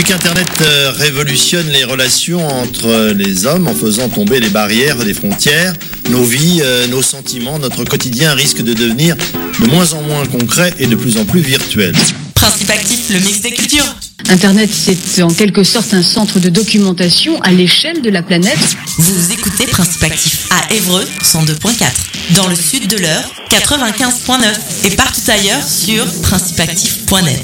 qu'Internet révolutionne les relations entre les hommes en faisant tomber les barrières des frontières. Nos vies, nos sentiments, notre quotidien risquent de devenir de moins en moins concrets et de plus en plus virtuels. Principe actif, le mix des cultures. Internet, c'est en quelque sorte un centre de documentation à l'échelle de la planète. Vous écoutez Principe actif à Évreux, 102.4. Dans le sud de l'Eure, 95.9. Et partout ailleurs sur principeactif.net.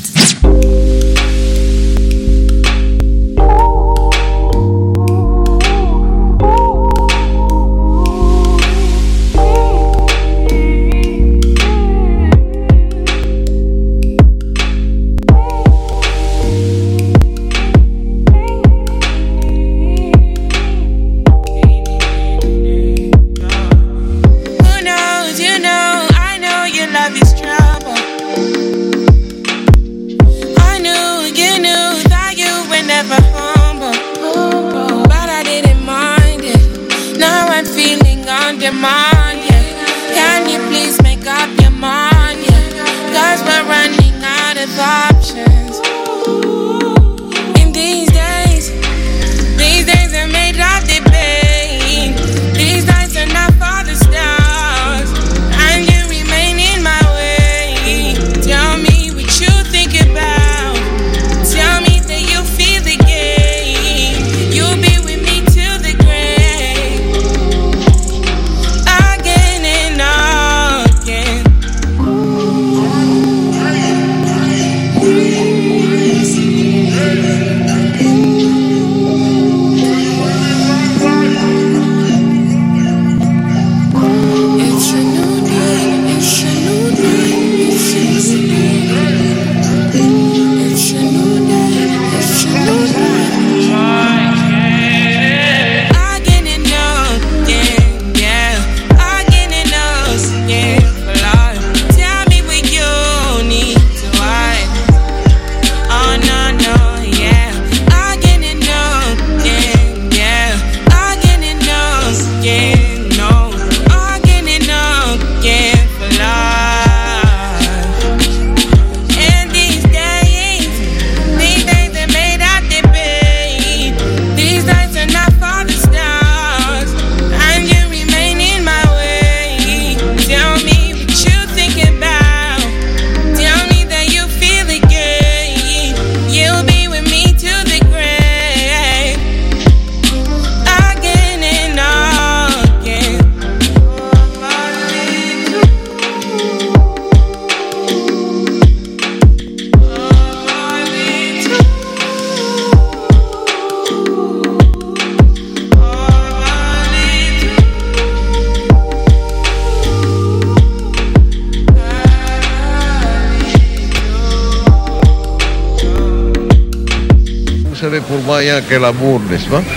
Pour moi, il n'y a que l'amour, n'est-ce pas?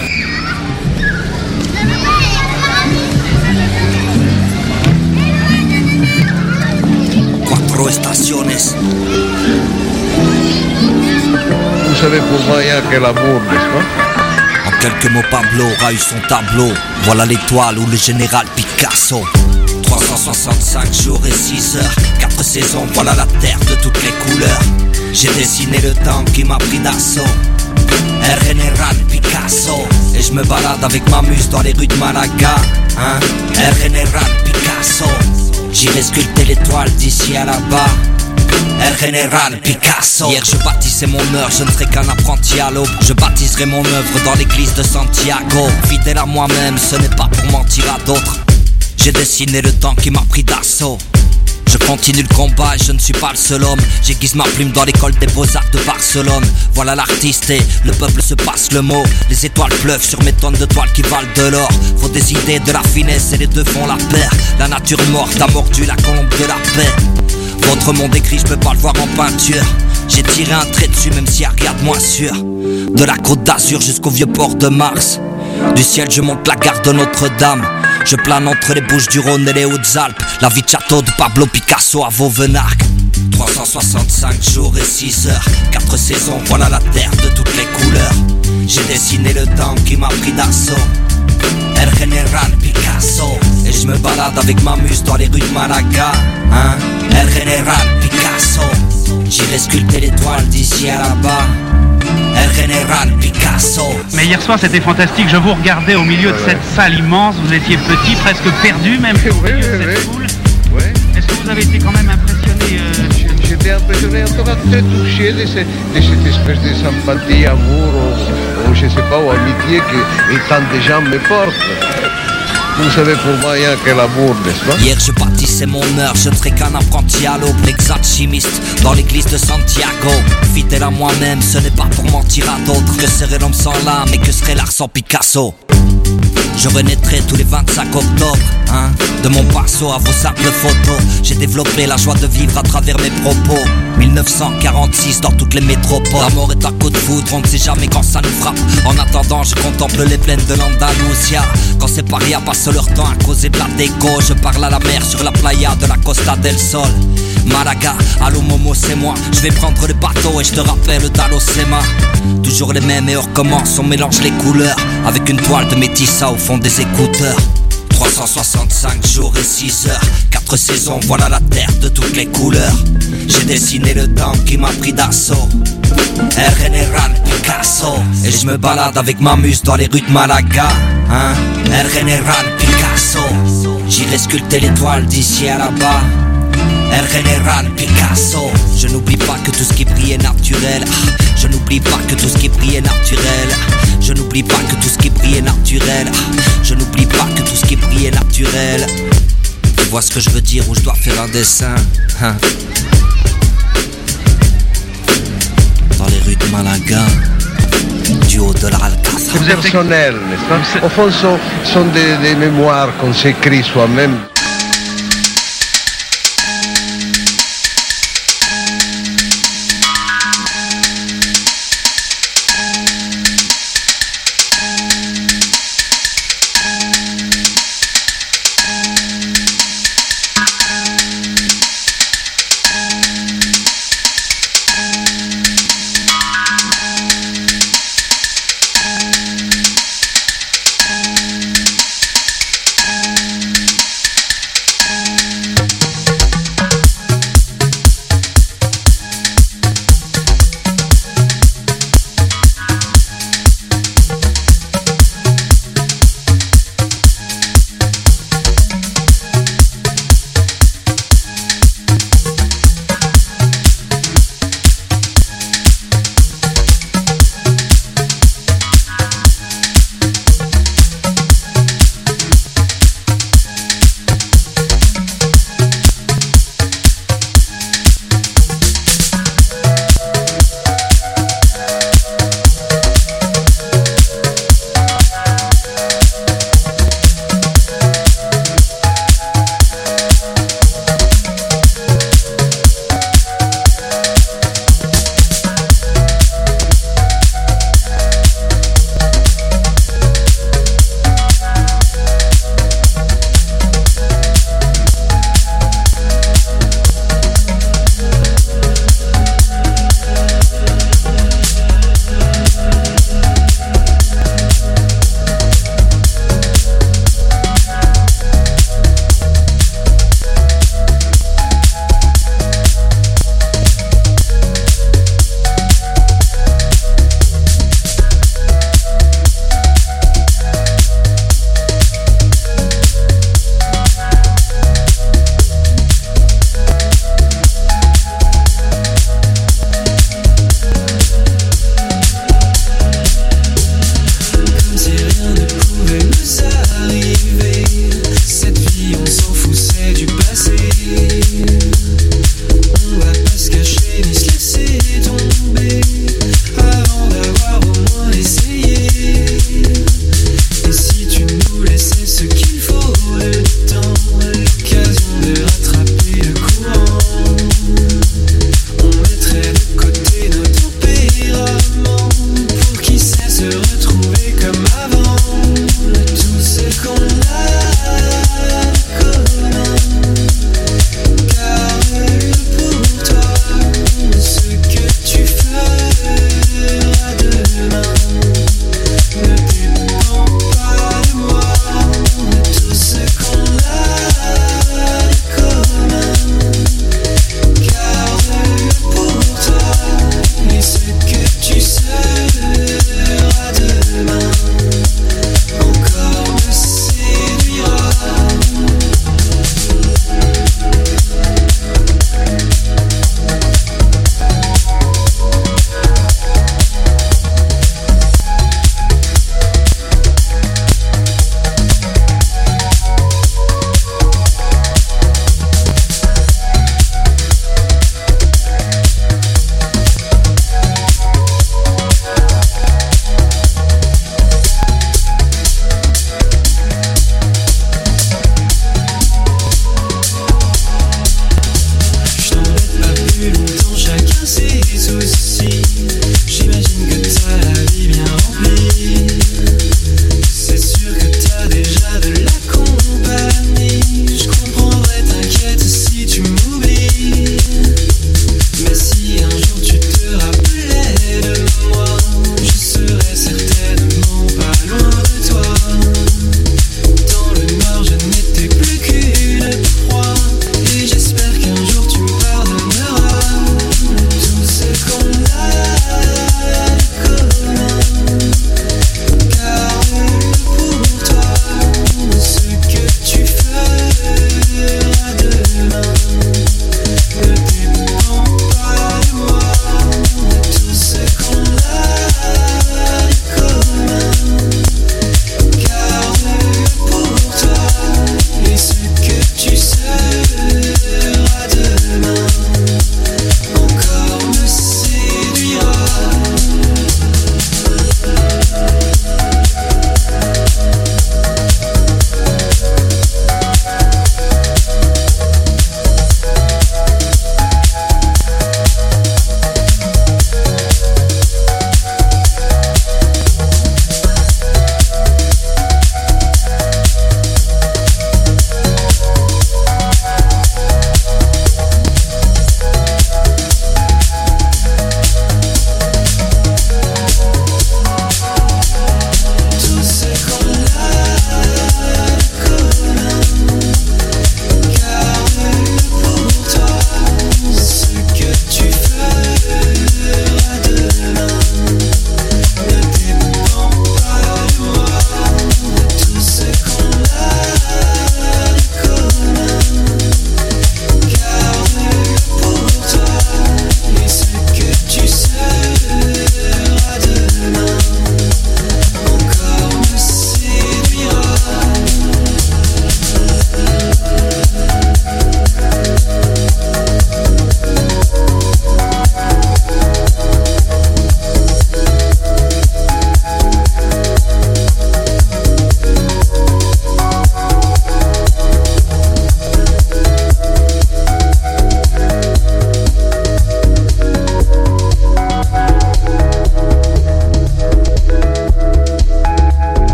Cuatro estaciones. Vous savez, pour moi, il n'y a que l'amour, n'est-ce pas? En quelques mots, Pablo aura eu son tableau. Voilà l'étoile ou le général Picasso. 365 jours et 6 heures, 4 saisons, voilà la terre de toutes les couleurs. J'ai dessiné le temps qui m'a pris d'assaut. El General Picasso. Et je me balade avec ma muse dans les rues de Malaga, hein? El General Picasso. J'irai sculpter l'étoile d'ici à là-bas. El General Picasso. Hier je bâtissais mon heure, je ne serai qu'un apprenti à l'aube. Je baptiserai mon œuvre dans l'église de Santiago. Fidèle à moi-même, ce n'est pas pour mentir à d'autres. J'ai dessiné le temps qui m'a pris d'assaut. Je continue le combat et je ne suis pas le seul homme. J'aiguise ma plume dans l'école des beaux-arts de Barcelone. Voilà l'artiste et le peuple se passe le mot. Les étoiles pleuvent sur mes tonnes de toiles qui valent de l'or. Faut des idées, de la finesse et les deux font la paire. La nature morte a mordu la colombe de la paix. Votre monde écrit, je peux pas le voir en peinture. J'ai tiré un trait dessus même si elle regarde moins sûr. De la Côte d'Azur jusqu'au vieux port de Mars. Du ciel je monte la gare de Notre-Dame. Je plane entre les Bouches-du-Rhône et les Hautes-Alpes. La vie de château de Pablo Picasso à Vauvenargues. 365 jours et 6 heures, 4 saisons, voilà la terre de toutes les couleurs. J'ai dessiné le temps qui m'a pris d'assaut. El General Picasso. Et je me balade avec ma muse dans les rues de Malaga, hein? El General Picasso. J'irai sculpter l'étoile d'ici à là-bas. El General Picasso. Mais hier soir c'était fantastique, je vous regardais au milieu de cette salle immense, vous étiez petit, presque perdu même au milieu de cette foule. Ouais. Est-ce que vous avez été quand même impressionné J'étais impressionné, en tout cas très touché de cette espèce de sympathie, amour, ou je sais pas, ou amitié que tant de gens me portent. Vous savez pour moi, il y a que l'amour, n'est-ce pas? Hier je bâtissais mon heure, je ne serais qu'un apprenti à l'aube, l'exact chimiste dans l'église de Santiago. Fidèle à moi-même, ce n'est pas pour mentir à d'autres. Que serait l'homme sans l'âme et que serait l'art sans Picasso? Je renaîtrai tous les 25 octobre, hein. De mon passo à vos simples photos, j'ai développé la joie de vivre à travers mes propos. 1946 dans toutes les métropoles. La mort est un coup de foudre, on ne sait jamais quand ça nous frappe. En attendant, je contemple les plaines de l'Andalusia. Quand ces parias passent leur temps à causer de la déco, je parle à la mer sur la playa de la Costa del Sol. Malaga, allô Momo c'est moi. Je vais prendre le bateau et je te rappelle d'Alocema. Toujours les mêmes et on recommence, on mélange les couleurs avec une toile de métissa au fond des écouteurs. 365 jours et 6 heures, 4 saisons, voilà la terre de toutes les couleurs. J'ai dessiné le temps qui m'a pris d'assaut. El General Picasso. Et je me balade avec ma muse dans les rues de Malaga, hein. El General Picasso. J'irai sculpter l'étoile d'ici à là-bas. El General Picasso. Je n'oublie pas que tout ce qui brille est naturel. Je n'oublie pas que tout ce qui brille est naturel. Je n'oublie pas que tout ce qui brille est naturel. Je n'oublie pas que tout ce qui brille est naturel. Tu vois ce que je veux dire, où je dois faire un dessin, hein. Dans les rues de Malaga, du haut de l'Alcazar. C'est personnel, n'est-ce pas? Au fond, sont des mémoires qu'on s'écrit soi-même.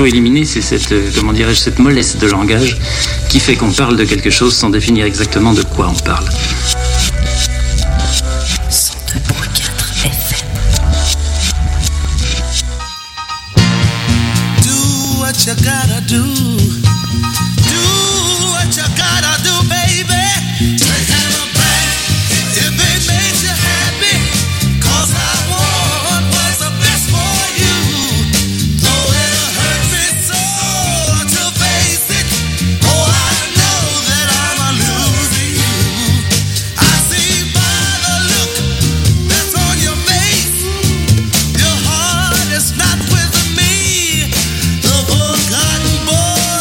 faut éliminer, c'est cette, comment dirais-je, cette mollesse de langage qui fait qu'on parle de quelque chose sans définir exactement de quoi on parle. 102.4 FM. Do what you gotta do. Do what you gotta do, baby. Take him back if it makes you happy. 'Cause I want what's the best for you. Though it'll hurt me so to face it. Oh, I know that I'm losing you. I see by the look that's on your face, your heart is not with me. The forgotten boy.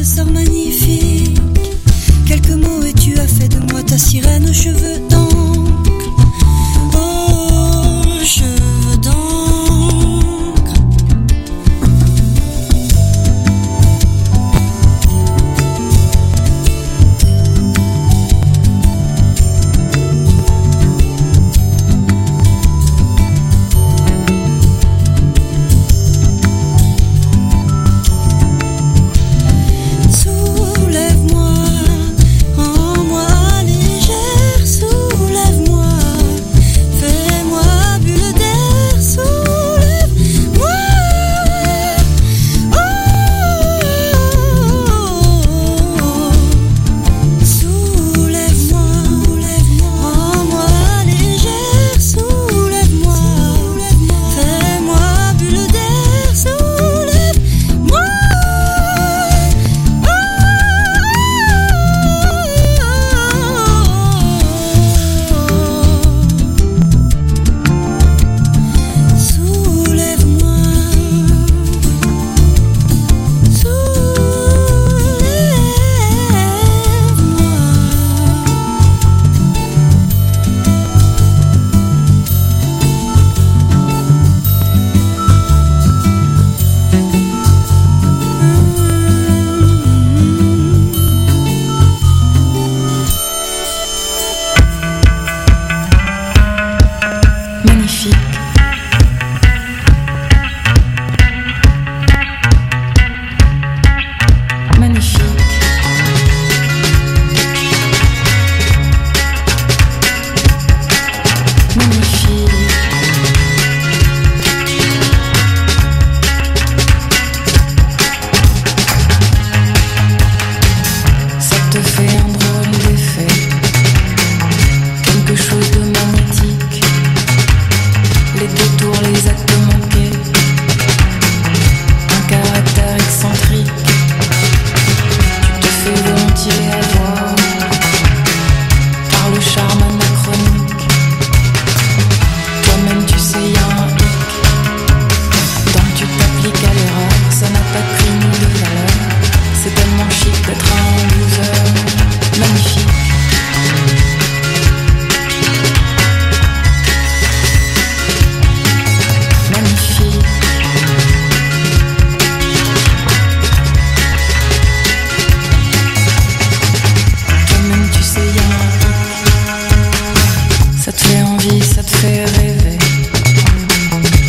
ce soir magnifique. Quelques mots et tu as fait de moi ta sirène aux cheveux d'encre. Oh, cheveux d'encre.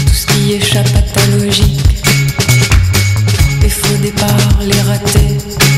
Les faux départs, les ratés.